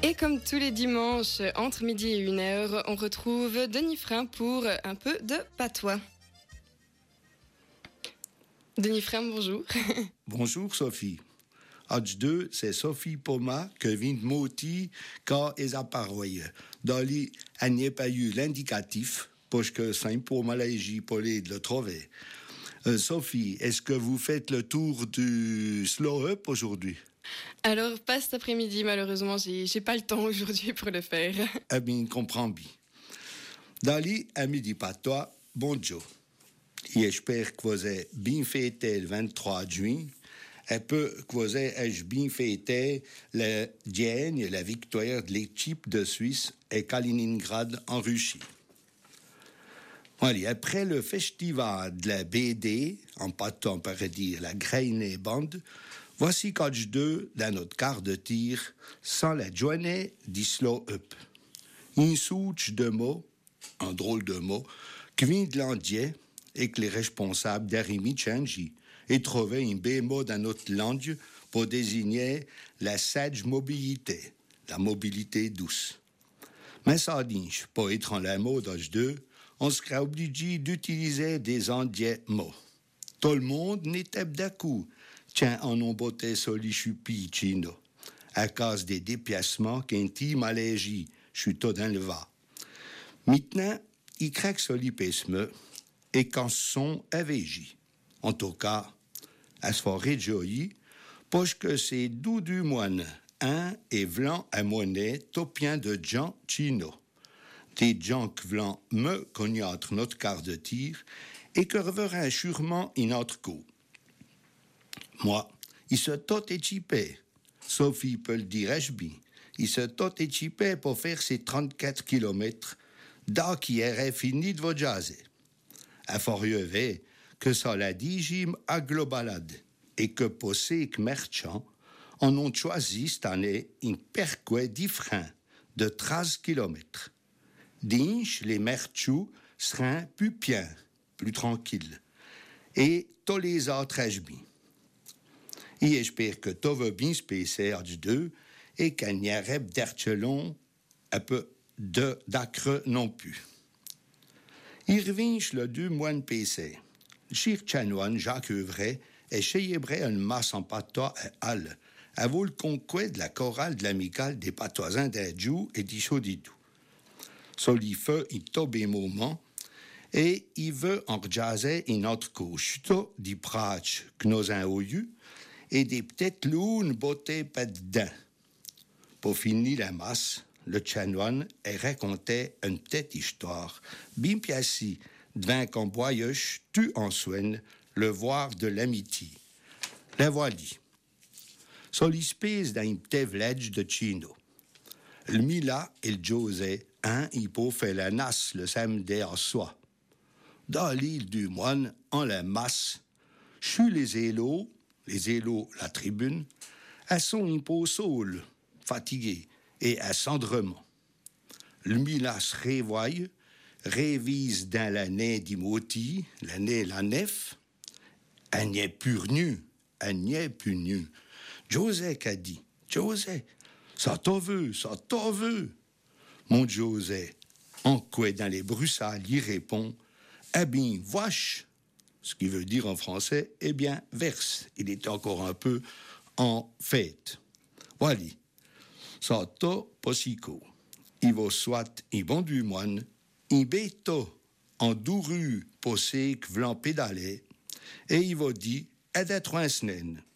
Et comme tous les dimanches, entre midi et 1h, on retrouve Denis Frein pour un peu de patois. Denis Frein, bonjour. Bonjour Sophie. Als 2, c'est Sophie Poma que vient de Moti quand ils apparoient. Dans les elle n'y a pas eu l'indicatif, parce que c'est pour Malaisie pour les de le trouver. Sophie, est-ce que vous faites le tour du slow up aujourd'hui? Alors, pas cet après-midi, malheureusement, j'ai pas le temps aujourd'hui pour le faire. Eh bien, comprends bien. Dans les à midi patois, bonjour. Et j'espère que vous avez bien fêté le 23 juin. Un peu que vous avez bien fêté le gagne, la victoire de l'équipe de Suisse et Kaliningrad en Russie. Allez, après le festival de la BD, en patois on pourrait dire la Graine Bande, voici coach 2 dans notre quart de tir sans la journée du slow up. Une souche de mots, un drôle de mot, qui vient de l'Indien et que les responsables d'Arimi Changi et trouvé un bémot dans notre langue pour désigner la sage mobilité, la mobilité douce. Mais ça dit, pour être en la mode H2, on serait obligé d'utiliser des indiens mots. Tout le monde n'était d'accord. Tiens, en ont botté soli chupi chino. À cause des déplacements qu'inti Malaisie, je suis tout dans le va. Maintenant, il craque soli pesme et quand son avegi. En tout cas, à se faire réjouir, parce que c'est doux du moine, un et vlan à monnaie, topien de gens chino. Des gens qui vlan me connaître notre quart de tir et que reverra sûrement une autre coup. Moi, il se tot équipé. Sophie peut le dire bien. Il se tot équipé pour faire ses 34 kilomètres d'à qui aurait fini de vous jaser. À Fort-Rievé, que ça la digime à globalade et que possède que merchants en ont choisi cette année un perquet différent de 13 kilomètres. Dinch, les merchous seraient plus bien, plus tranquilles. Et tous les autres bien. Et j'espère que tout va bien se passer à du 2 et qu'il n'y aurait d'archelon un peu d'acre non plus. Il revient le 2 mois de PC. Chir chanoine Jacques Euvray et chébré une masse en patois à Halle, avant le conquête de la chorale de l'amicale des patoisins d'Adjou et d'Ichaudidou. Solifeu, il tombe un moment et il veut en jaser une autre couche, tout des prats que nous avons eu et des petites lounes bottées pas dedans. Pour finir la masse, le chanoine racontait une petite histoire, bien piaci, devant qu'en boyeuche, tu en soignes, le voir de l'amitié. La voici. Solispèse d'un petit village de Chino. Le Mila et le José, il peut faire la nasse le samedi à soir. Dans l'île du Moine, en la masse, chez les élos, la tribune, elles sont un peu saules, fatiguées, et à cendrement. Le Mila se révoille, révise dans l'année d'Imoti, l'année la nef, elle n'y est plus nu. José qu'a dit, José, ça t'en veut. Mon José, en quoi dans les broussailles, il répond, eh bien, vache, ce qui veut dire en français, eh bien, verse. Il est encore un peu en fête. Voilà. Ça t'a possico. Il va soit un bon du moine, un béto en douru possé que v'lan pédaler, et il va dire, et d'être un snen.